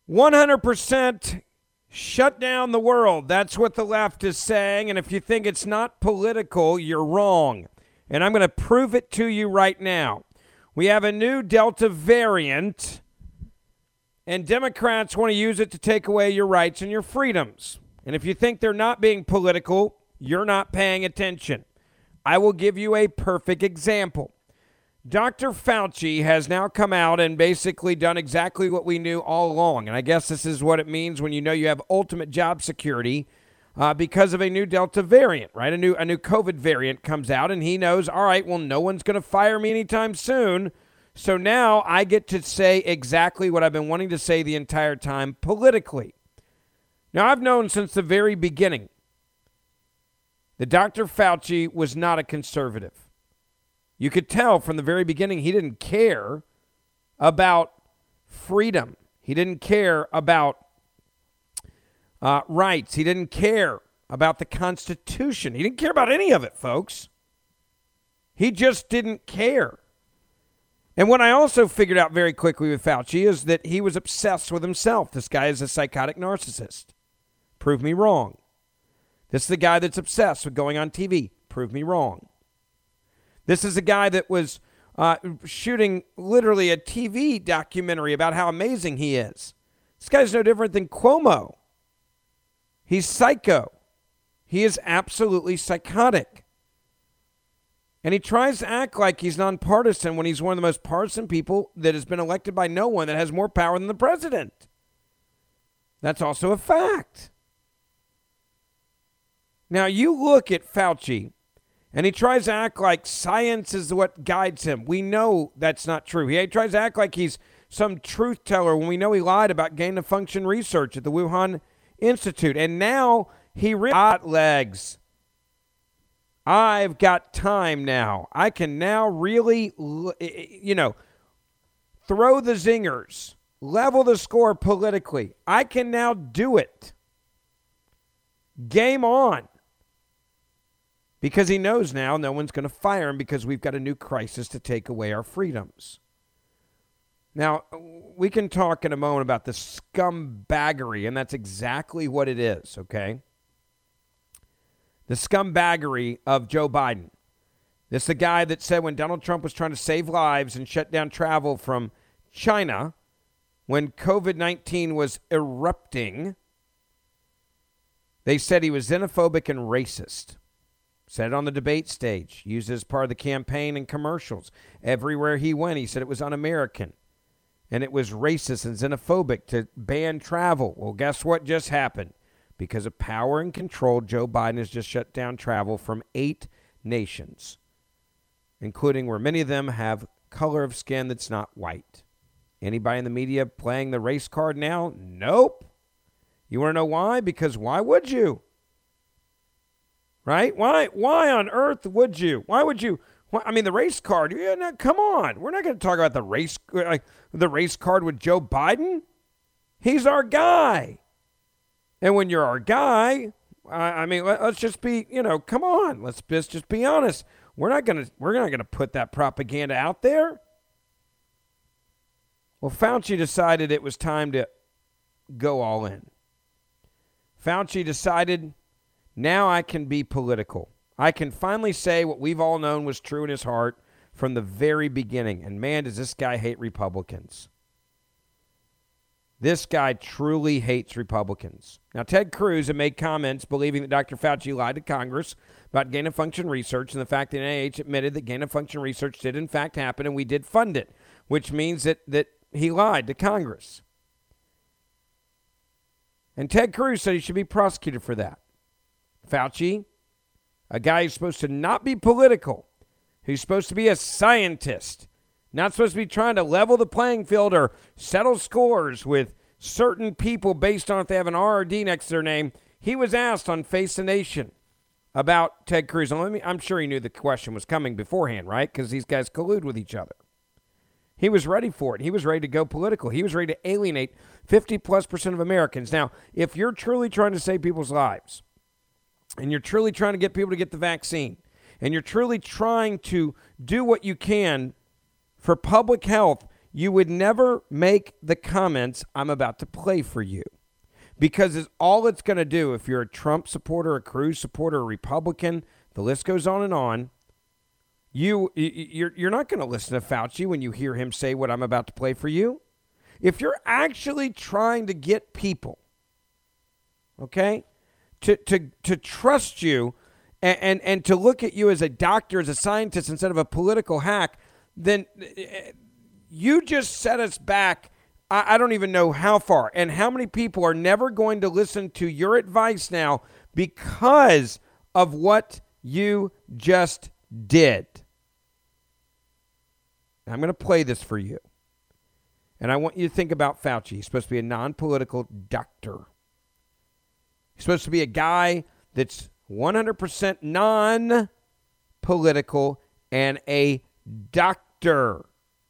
100% shut down the world. That's what the left is saying. And if you think it's not political, you're wrong. And I'm going to prove it to you right now. We have a new Delta variant, and Democrats want to use it to take away your rights and your freedoms. And if you think they're not being political, you're not paying attention. I will give you a perfect example. Dr. Fauci has now come out and basically done exactly what we knew all along. And I guess this is what it means when you know you have ultimate job security because of a new Delta variant, right? A new COVID variant comes out, and he knows, all right, well, no one's going to fire me anytime soon. So now I get to say exactly what I've been wanting to say the entire time politically. Now, I've known since the very beginning that Dr. Fauci was not a conservative. You could tell from the very beginning he didn't care about freedom. He didn't care about rights. He didn't care about the Constitution. He didn't care about any of it, folks. He just didn't care. And what I also figured out very quickly with Fauci is that he was obsessed with himself. This guy is a psychotic narcissist. Prove me wrong. This is the guy that's obsessed with going on TV. Prove me wrong. This is a guy that was shooting literally a TV documentary about how amazing he is. This guy's no different than Cuomo. He's psycho. He is absolutely psychotic. And he tries to act like he's nonpartisan when he's one of the most partisan people that has been elected by no one that has more power than the president. That's also a fact. Now, you look at Fauci, and he tries to act like science is what guides him. We know that's not true. He tries to act like he's some truth teller when we know he lied about gain-of-function research at the Wuhan Institute. And now he got legs. I've got time now. I can now really, throw the zingers, level the score politically. I can now do it. Game on. Because he knows now no one's going to fire him because we've got a new crisis to take away our freedoms. Now, we can talk in a moment about the scumbaggery, and that's exactly what it is, okay? The scumbaggery of Joe Biden. This is the guy that said when Donald Trump was trying to save lives and shut down travel from China, when COVID-19 was erupting, they said he was xenophobic and racist. Said it on the debate stage, used it as part of the campaign and commercials. Everywhere he went, he said it was un-American. And it was racist and xenophobic to ban travel. Well, guess what just happened? Because of power and control, Joe Biden has just shut down travel from 8 nations, including where many of them have color of skin that's not white. Anybody in the media playing the race card now? Nope. You want to know why? Because why would you? Right? Why on earth would you? Why would you? The race card. Yeah, no, come on. We're not going to talk about the race card with Joe Biden. He's our guy. And when you're our guy, let's just be, come on. Let's just be honest. We're not going to put that propaganda out there. Well, Fauci decided it was time to go all in. Fauci decided, now I can be political. I can finally say what we've all known was true in his heart from the very beginning. And man, does this guy hate Republicans. This guy truly hates Republicans. Now, Ted Cruz had made comments believing that Dr. Fauci lied to Congress about gain-of-function research and the fact that NIH admitted that gain-of-function research did in fact happen and we did fund it, which means that he lied to Congress. And Ted Cruz said he should be prosecuted for that. Fauci, a guy who's supposed to not be political, who's supposed to be a scientist, not supposed to be trying to level the playing field or settle scores with certain people based on if they have an R or D next to their name. He was asked on Face the Nation about Ted Cruz. And I'm sure he knew the question was coming beforehand, right? Because these guys collude with each other. He was ready for it. He was ready to go political. He was ready to alienate 50+% of Americans. Now, if you're truly trying to save people's lives, and you're truly trying to get people to get the vaccine, and you're truly trying to do what you can for public health, you would never make the comments I'm about to play for you. Because it's all it's going to do, if you're a Trump supporter, a Cruz supporter, a Republican, the list goes on and on. You're not going to listen to Fauci when you hear him say what I'm about to play for you. If you're actually trying to get people, okay, to trust you and to look at you as a doctor, as a scientist, instead of a political hack, then you just set us back. I don't even know how far, and how many people are never going to listen to your advice now because of what you just did. I'm going to play this for you, and I want you to think about Fauci. He's supposed to be a non-political doctor. He's supposed to be a guy that's 100% non-political and a doctor.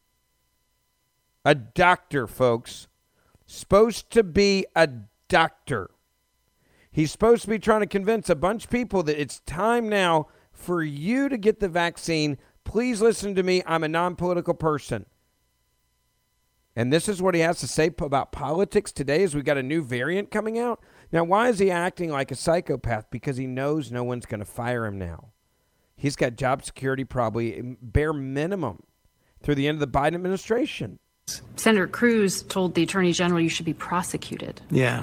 A doctor, folks. Supposed to be a doctor. He's supposed to be trying to convince a bunch of people that it's time now for you to get the vaccine. Please listen to me. I'm a non-political person. And this is what he has to say about politics today as we got a new variant coming out. Now, why is he acting like a psychopath? Because he knows no one's going to fire him now. He's got job security probably bare minimum through the end of the Biden administration. Senator Cruz told the Attorney General you should be prosecuted. Yeah.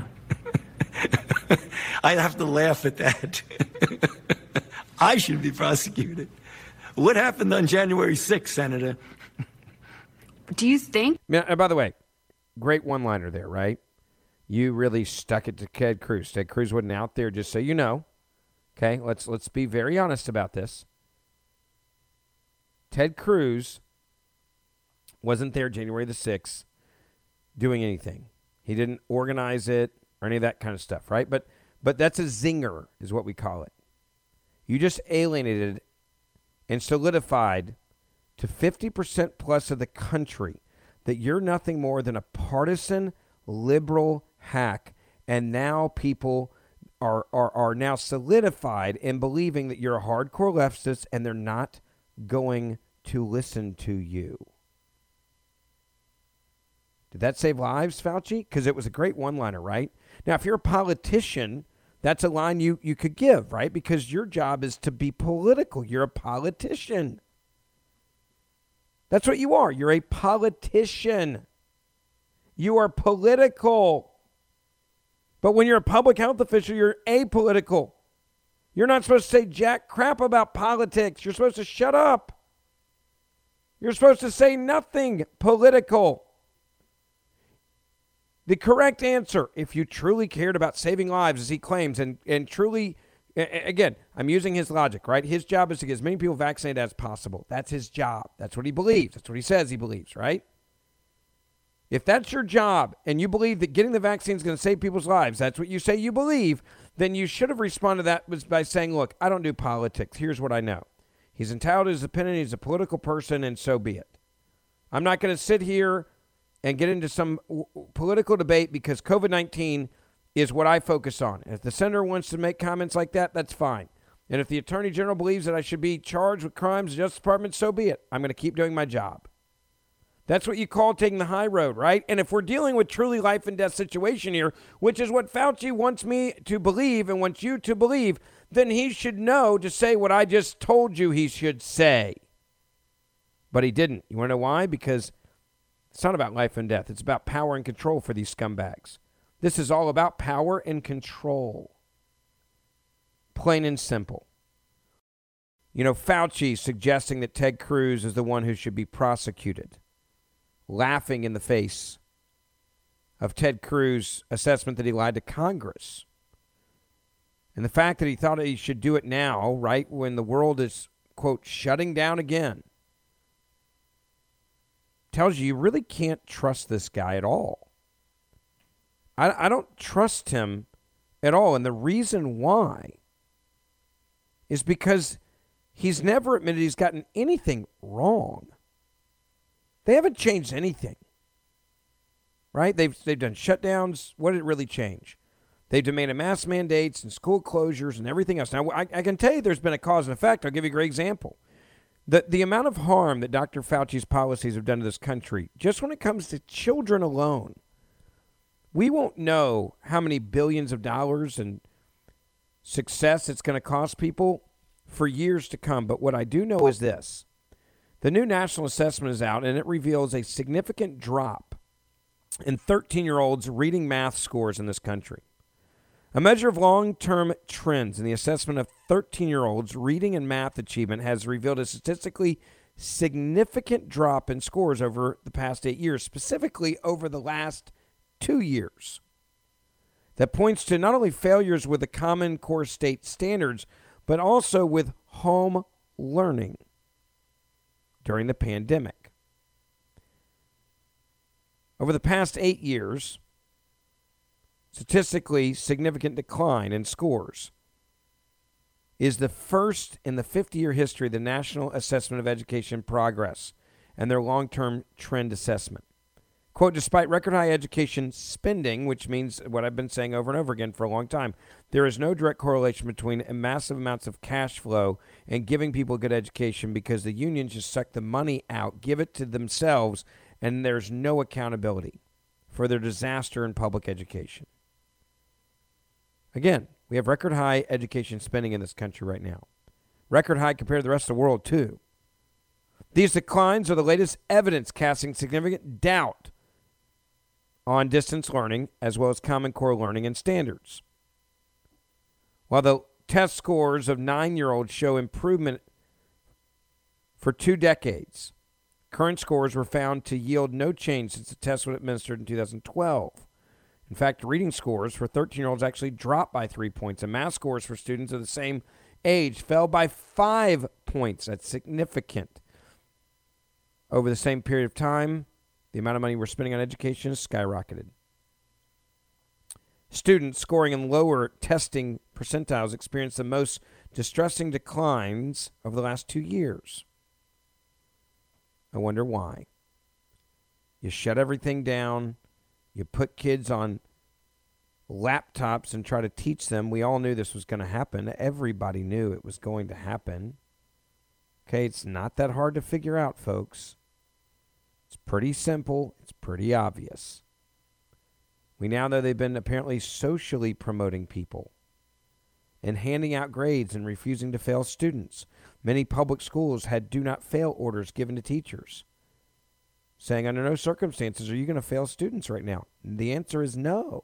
I have to laugh at that. I should be prosecuted. What happened on January 6th, Senator? Do you think? Yeah, by the way, great one-liner there, right? You really stuck it to Ted Cruz. Ted Cruz wasn't out there, just so you know. Okay, let's be very honest about this. Ted Cruz wasn't there January the 6th doing anything. He didn't organize it or any of that kind of stuff, right? But that's a zinger is what we call it. You just alienated and solidified to 50% plus of the country that you're nothing more than a partisan liberal hack. And now people are now solidified in believing that you're a hardcore leftist and they're not going to listen to you. Did that save lives, Fauci? Because it was a great one-liner, right? Now, if you're a politician, that's a line you could give, right? Because your job is to be political. You're a politician. That's what you are. You're a politician. You are political. But when you're a public health official, you're apolitical. You're not supposed to say jack crap about politics. You're supposed to shut up. You're supposed to say nothing political. The correct answer, if you truly cared about saving lives, as he claims, and truly, again, I'm using his logic, right? His job is to get as many people vaccinated as possible. That's his job. That's what he believes. That's what he says he believes, right? If that's your job and you believe that getting the vaccine is going to save people's lives, that's what you say you believe, then you should have responded to that by saying, look, I don't do politics. Here's what I know. He's entitled to his opinion. He's a political person, and so be it. I'm not going to sit here and get into some political debate because COVID-19 is what I focus on. And if the senator wants to make comments like that, that's fine. And if the attorney general believes that I should be charged with crimes in the Justice Department, so be it. I'm going to keep doing my job. That's what you call taking the high road, right? And if we're dealing with truly life and death situation here, which is what Fauci wants me to believe and wants you to believe, then he should know to say what I just told you he should say. But he didn't. You want to know why? Because it's not about life and death. It's about power and control for these scumbags. This is all about power and control. Plain and simple. You know, Fauci suggesting that Ted Cruz is the one who should be prosecuted, laughing in the face of Ted Cruz's assessment that he lied to Congress. And the fact that he thought he should do it now, right, when the world is, quote, shutting down again, tells you really can't trust this guy at all. I don't trust him at all. And the reason why is because he's never admitted he's gotten anything wrong. They haven't changed anything, right? They've done shutdowns. What did it really change? They've demanded mask mandates and school closures and everything else. Now, I can tell you there's been a cause and effect. I'll give you a great example. The amount of harm that Dr. Fauci's policies have done to this country, just when it comes to children alone, we won't know how many billions of dollars and success it's going to cost people for years to come. But what I do know is this. The new national assessment is out, and it reveals a significant drop in 13-year-olds' reading math scores in this country. A measure of long-term trends in the assessment of 13-year-olds' reading and math achievement has revealed a statistically significant drop in scores over the past 8 years, specifically over the last 2 years. That points to not only failures with the Common Core state standards, but also with home learning during the pandemic. Over the past 8 years, statistically significant decline in scores is the first in the 50-year history of the National Assessment of Education Progress and their long-term trend assessment. Quote, despite record high education spending, which means what I've been saying over and over again for a long time, there is no direct correlation between massive amounts of cash flow and giving people a good education because the unions just suck the money out, give it to themselves, and there's no accountability for their disaster in public education. Again, we have record high education spending in this country right now. Record high compared to the rest of the world, too. These declines are the latest evidence casting significant doubt on distance learning as well as Common Core learning and standards. While the test scores of 9-year-olds show improvement for 2 decades, current scores were found to yield no change since the test was administered in 2012. In fact, reading scores for 13-year-olds actually dropped by 3 points, and math scores for students of the same age fell by 5 points. That's significant. Over the same period of time, the amount of money we're spending on education has skyrocketed. Students scoring in lower testing percentiles experienced the most distressing declines over the last 2 years. I wonder why. You shut everything down. You put kids on laptops and try to teach them. We all knew this was going to happen. Everybody knew it was going to happen. Okay, it's not that hard to figure out, folks. It's pretty simple. It's pretty obvious. We now know they've been apparently socially promoting people and handing out grades and refusing to fail students. Many public schools had do not fail orders given to teachers, saying under no circumstances are you going to fail students right now. And the answer is no.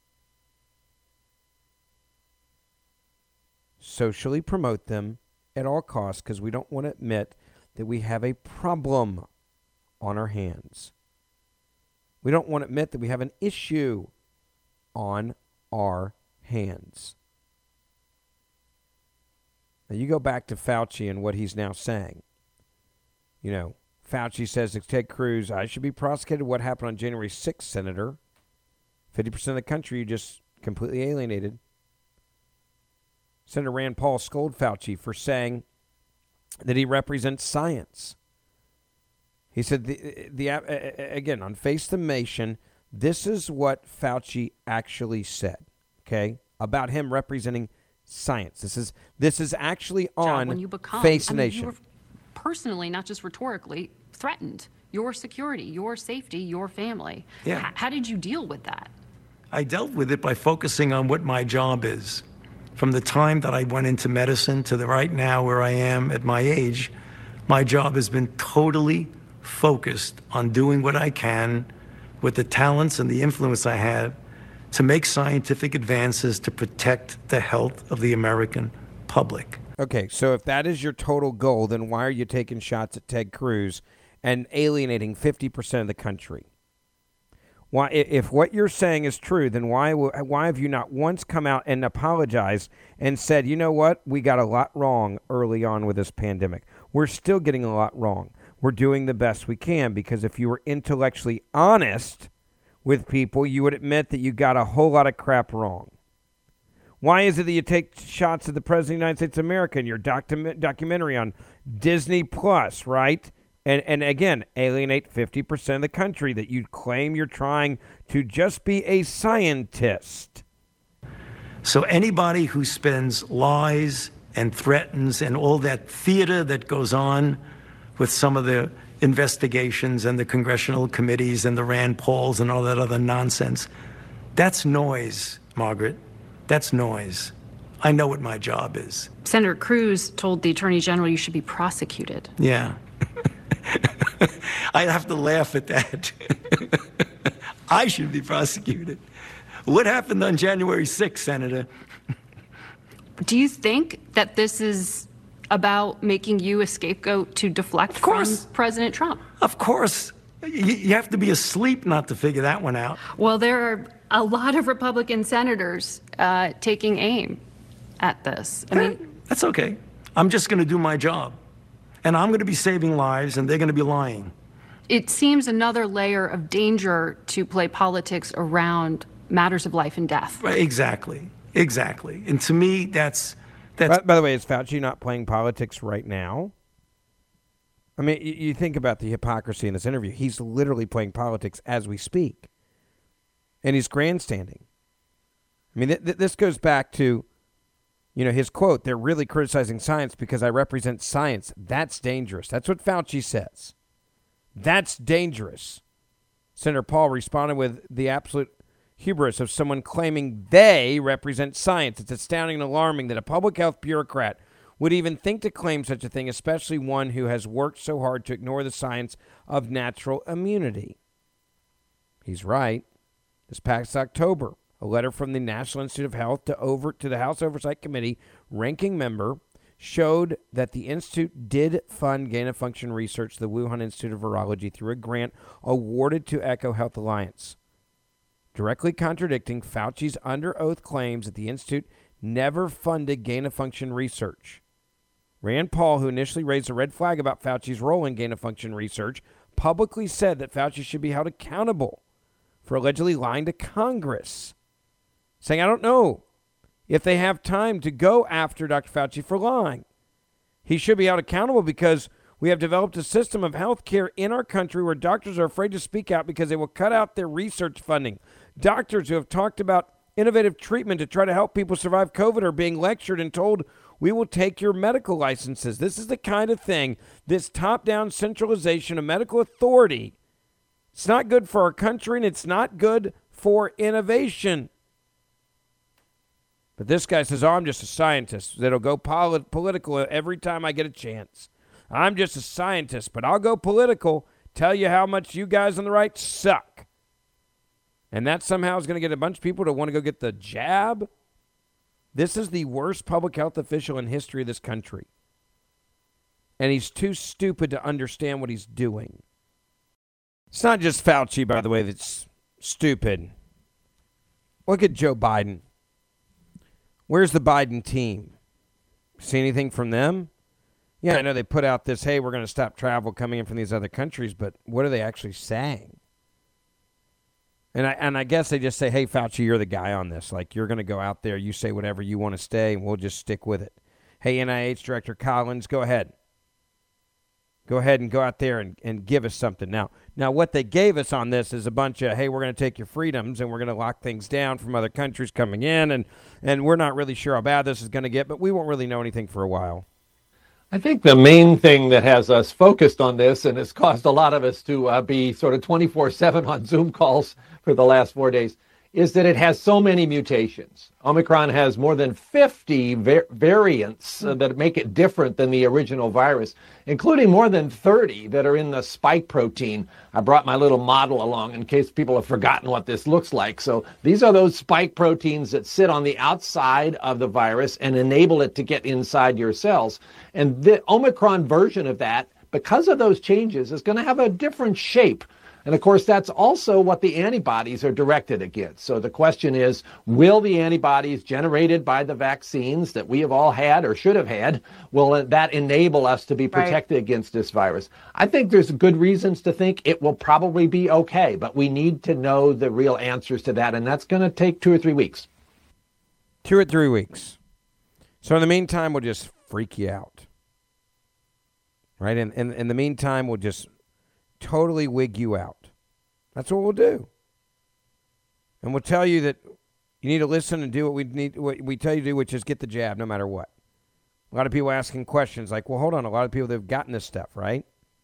Socially promote them at all costs because we don't want to admit that we have a problem on our hands. We don't want to admit that we have an issue on our hands. Now you go back to Fauci and what he's now saying. You know, Fauci says to Ted Cruz, I should be prosecuted. What happened on January 6th, Senator? 50% of the country you just completely alienated. Senator Rand Paul scolded Fauci for saying that he represents science. He said, again, on Face the Nation, this is what Fauci actually said, okay, about him representing science. This is actually on Face the Nation. You were personally, not just rhetorically, threatened. Your security, your safety, your family. Yeah. How did you deal with that? I dealt with it by focusing on what my job is. From the time that I went into medicine to the right now where I am at my age, my job has been totally focused on doing what I can with the talents and the influence I have to make scientific advances to protect the health of the American public. Okay, so if that is your total goal, then why are you taking shots at Ted Cruz and alienating 50% of the country? Why, if what you're saying is true, then why have you not once come out and apologized and said, you know what, we got a lot wrong early on with this pandemic. We're still getting a lot wrong. We're doing the best we can, because if you were intellectually honest with people, you would admit that you got a whole lot of crap wrong. Why is it that you take shots at the President of the United States of America in your documentary on Disney Plus, right? And again, alienate 50% of the country that you claim you're trying to just be a scientist. So anybody who spends lies and threatens and all that theater that goes on with some of the investigations and the congressional committees and the Rand Pauls and all that other nonsense. That's noise, Margaret. That's noise. I know what my job is. Senator Cruz told the Attorney General you should be prosecuted. Yeah. I have to laugh at that. I should be prosecuted. What happened on January 6th, Senator? Do you think that this is about making you a scapegoat to deflect from President Trump? Of course. You have to be asleep not to figure that one out. Well, there are a lot of Republican senators taking aim at this. I mean, that's okay. I'm just going to do my job. And I'm going to be saving lives, and they're going to be lying. It seems another layer of danger to play politics around matters of life and death. Right, exactly. And to me, that's... By the way, is Fauci not playing politics right now? I mean, you think about the hypocrisy in this interview. He's literally playing politics as we speak. And he's grandstanding. I mean, this goes back to, his quote, "They're really criticizing science because I represent science. That's dangerous." That's what Fauci says. That's dangerous. Senator Paul responded with the absolute hubris of someone claiming they represent science. It's astounding and alarming that a public health bureaucrat would even think to claim such a thing, especially one who has worked so hard to ignore the science of natural immunity. He's right. This past October, a letter from the National Institute of Health to the House Oversight Committee ranking member showed that the institute did fund gain-of-function research, the Wuhan Institute of Virology, through a grant awarded to Echo Health Alliance, directly contradicting Fauci's under oath claims that the institute never funded gain-of-function research. Rand Paul, who initially raised a red flag about Fauci's role in gain-of-function research, publicly said that Fauci should be held accountable for allegedly lying to Congress, saying, "I don't know if they have time to go after Dr. Fauci for lying. He should be held accountable because we have developed a system of health care in our country where doctors are afraid to speak out because they will cut out their research funding. Doctors who have talked about innovative treatment to try to help people survive COVID are being lectured and told, we will take your medical licenses." This is the kind of thing, this top-down centralization of medical authority. It's not good for our country, and it's not good for innovation. But this guy says, I'm just a scientist that'll go political every time I get a chance. I'm just a scientist, but I'll go political, tell you how much you guys on the right suck. And that somehow is going to get a bunch of people to want to go get the jab. This is the worst public health official in history of this country. And he's too stupid to understand what he's doing. It's not just Fauci, by the way, that's stupid. Look at Joe Biden. Where's the Biden team? See anything from them? Yeah, I know they put out this, hey, we're going to stop travel coming in from these other countries, but what are they actually saying? And I guess they just say, hey, Fauci, you're the guy on this. Like, you're going to go out there, you say whatever you want to stay, and we'll just stick with it. Hey, NIH Director Collins, go ahead. Go ahead and go out there and give us something. Now, what they gave us on this is a bunch of, hey, we're going to take your freedoms and we're going to lock things down from other countries coming in, and we're not really sure how bad this is going to get, but we won't really know anything for a while. I think the main thing that has us focused on this, and has caused a lot of us to be sort of 24/7 on Zoom calls for the last 4 days, is that it has so many mutations. Omicron has more than 50 variants that make it different than the original virus, including more than 30 that are in the spike protein. I brought my little model along in case people have forgotten what this looks like. So these are those spike proteins that sit on the outside of the virus and enable it to get inside your cells. And the Omicron version of that, because of those changes, is going to have a different shape. And of course, that's also what the antibodies are directed against. So the question is, will the antibodies generated by the vaccines that we have all had or should have had, will that enable us to be protected against this virus? I think there's good reasons to think it will probably be okay, but we need to know the real answers to that, and that's going to take 2 or 3 weeks. 2 or 3 weeks. So in the meantime, we'll just freak you out. Right? And in the meantime, we'll just totally wig you out. That's what we'll do. And we'll tell you that you need to listen and do what we tell you to do, which is get the jab no matter what. A lot of people asking questions like, well, hold on, a lot of people that have gotten this stuff, right?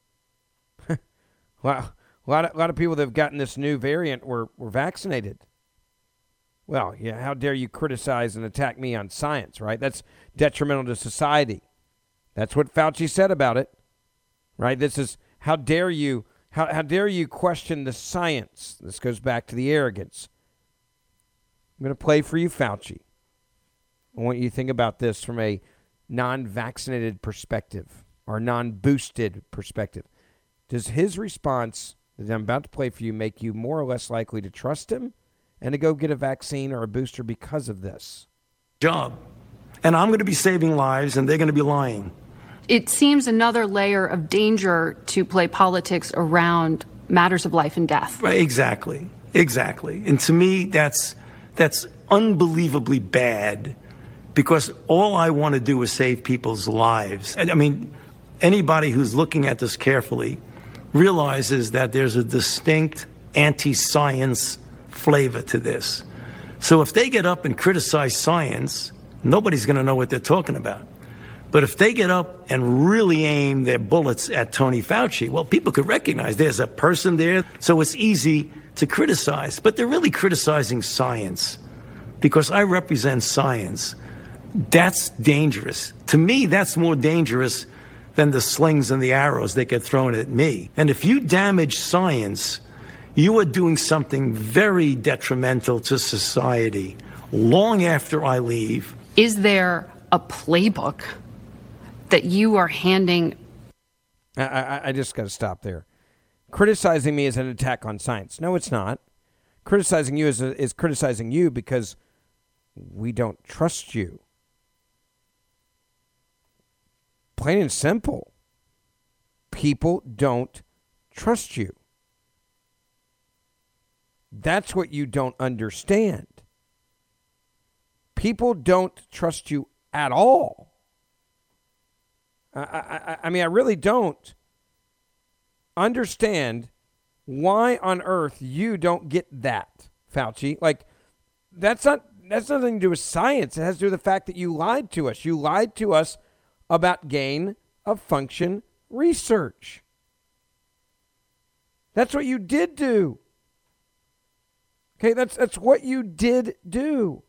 Well, a lot of people that have gotten this new variant were vaccinated. Well, yeah, how dare you criticize and attack me on science, right? That's detrimental to society. That's what Fauci said about it, right? This is, how dare you question the science? This goes back to the arrogance. I'm going to play for you, Fauci. I want you to think about this from a non-vaccinated perspective or non-boosted perspective. Does his response that I'm about to play for you make you more or less likely to trust him and to go get a vaccine or a booster because of this? Job. And I'm going to be saving lives, and they're going to be lying. It seems another layer of danger to play politics around matters of life and death. Right, exactly. And to me, that's unbelievably bad, because all I want to do is save people's lives. And I mean, anybody who's looking at this carefully realizes that there's a distinct anti-science flavor to this. So if they get up and criticize science, nobody's going to know what they're talking about. But if they get up and really aim their bullets at Tony Fauci, well, people could recognize there's a person there, so it's easy to criticize. But they're really criticizing science, because I represent science. That's dangerous. To me, that's more dangerous than the slings and the arrows that get thrown at me. And if you damage science, you are doing something very detrimental to society long after I leave. Is there a playbook that you are handing? I just got to stop there. Criticizing me is an attack on science. No, it's not. Criticizing you is criticizing you because we don't trust you. Plain and simple. People don't trust you. That's what you don't understand. People don't trust you at all. I mean, I really don't understand why on earth you don't get that, Fauci. Like, that's nothing to do with science. It has to do with the fact that you lied to us. You lied to us about gain of function research. That's what you did do. Okay, that's what you did do.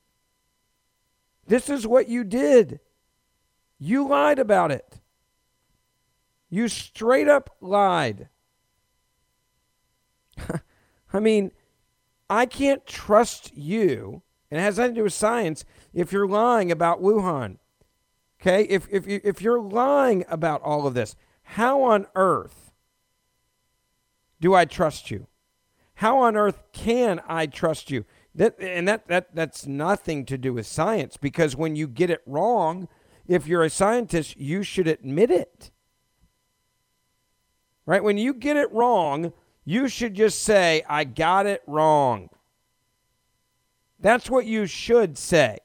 This is what you did. You lied about it. You straight up lied. I mean, I can't trust you, and it has nothing to do with science, if you're lying about Wuhan. Okay? If you're lying about all of this, how on earth do I trust you? How on earth can I trust you? That's nothing to do with science, because when you get it wrong, if you're a scientist, you should admit it. Right? When you get it wrong, you should just say, I got it wrong. That's what you should say.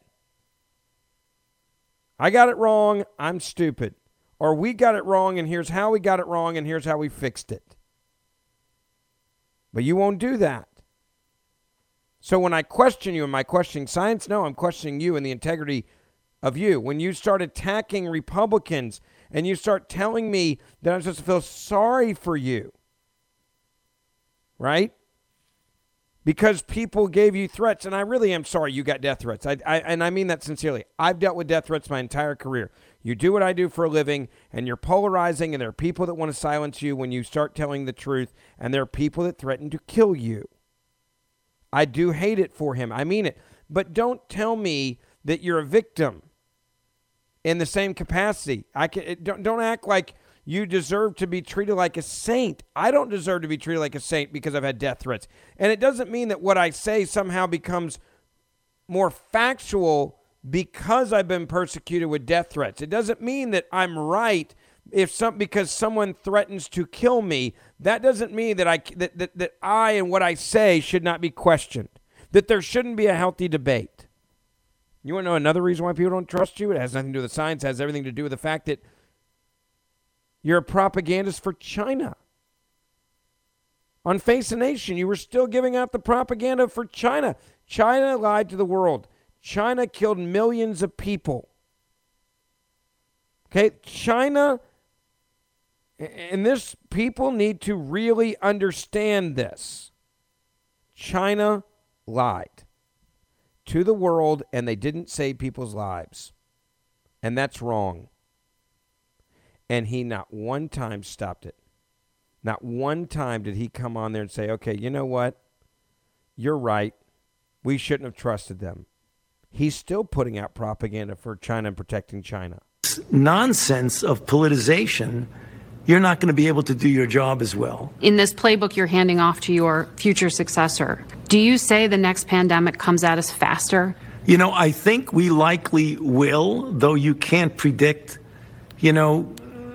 I got it wrong, I'm stupid. Or we got it wrong, and here's how we got it wrong, and here's how we fixed it. But you won't do that. So when I question you, am I questioning science? No, I'm questioning you and the integrity of you. When you start attacking Republicans and you start telling me that I'm supposed to feel sorry for you, right? Because people gave you threats, and I really am sorry you got death threats. And I mean that sincerely. I've dealt with death threats my entire career. You do what I do for a living, and you're polarizing, and there are people that want to silence you when you start telling the truth, and there are people that threaten to kill you. I do hate it for him. I mean it. But don't tell me that you're a victim in the same capacity. Don't act like you deserve to be treated like a saint. I don't deserve to be treated like a saint because I've had death threats. And it doesn't mean that what I say somehow becomes more factual because I've been persecuted with death threats. It doesn't mean that I'm right because someone threatens to kill me. That doesn't mean that I and what I say should not be questioned, that there shouldn't be a healthy debate. You want to know another reason why people don't trust you? It has nothing to do with science. It has everything to do with the fact that you're a propagandist for China. On Face the Nation, you were still giving out the propaganda for China. China lied to the world. China killed millions of people. Okay, China And this, people need to really understand this. China lied to the world, and they didn't save people's lives. And that's wrong. And he not one time stopped it. Not one time did he come on there and say, okay, you know what? You're right. We shouldn't have trusted them. He's still putting out propaganda for China and protecting China. Nonsense of politicization, you're not going to be able to do your job as well. In this playbook you're handing off to your future successor, do you say the next pandemic comes at us faster? You know, I think we likely will, though you can't predict. You know,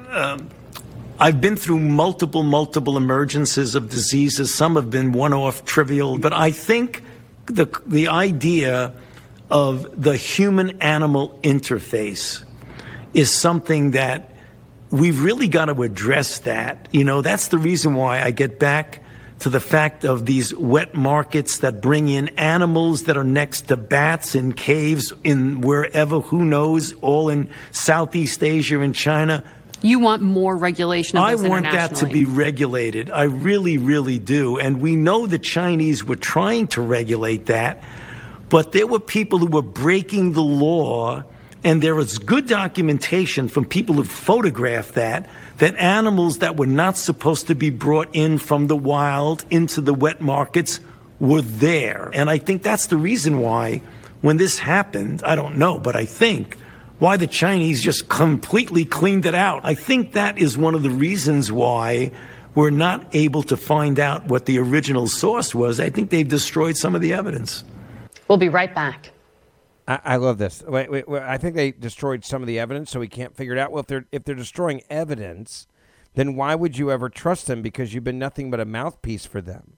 I've been through multiple emergences of diseases. Some have been one-off, trivial. But I think the idea of the human-animal interface is something that we've really got to address that. You know, that's the reason why I get back to the fact of these wet markets that bring in animals that are next to bats in caves in wherever, who knows, all in Southeast Asia and China. You want more regulation of this I want that to be regulated. I really, really do. And we know the Chinese were trying to regulate that, but there were people who were breaking the law. And there is good documentation from people who photographed that animals that were not supposed to be brought in from the wild into the wet markets were there. And I think that's the reason why, when this happened, I don't know, but I think, why the Chinese just completely cleaned it out. I think that is one of the reasons why we're not able to find out what the original source was. I think they've destroyed some of the evidence. We'll be right back. I love this. Wait, I think they destroyed some of the evidence, so we can't figure it out. Well, if they're destroying evidence, then why would you ever trust them? Because you've been nothing but a mouthpiece for them.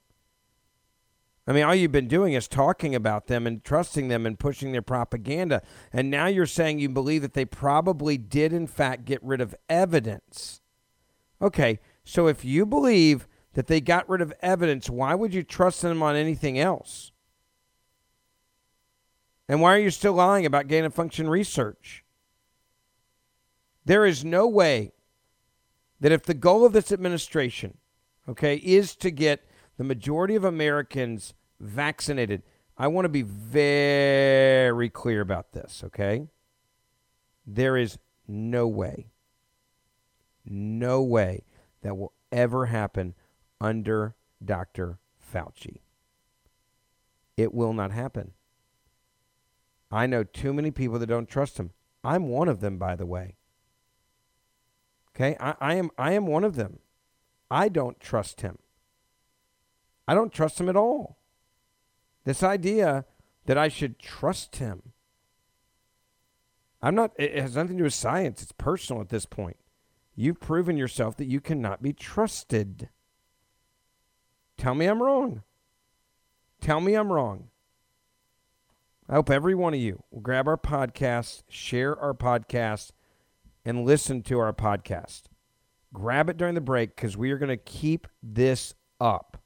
I mean, all you've been doing is talking about them and trusting them and pushing their propaganda. And now you're saying you believe that they probably did, in fact, get rid of evidence. Okay, so if you believe that they got rid of evidence, why would you trust them on anything else? And why are you still lying about gain-of-function research? There is no way that if the goal of this administration, okay, is to get the majority of Americans vaccinated, I want to be very clear about this, okay? There is no way that will ever happen under Dr. Fauci. It will not happen. I know too many people that don't trust him. I'm one of them, by the way. Okay, I am one of them. I don't trust him. I don't trust him at all. This idea that I should trust him. It has nothing to do with science. It's personal at this point. You've proven yourself that you cannot be trusted. Tell me I'm wrong. Tell me I'm wrong. I hope every one of you will grab our podcast, share our podcast, and listen to our podcast. Grab it during the break because we are going to keep this up.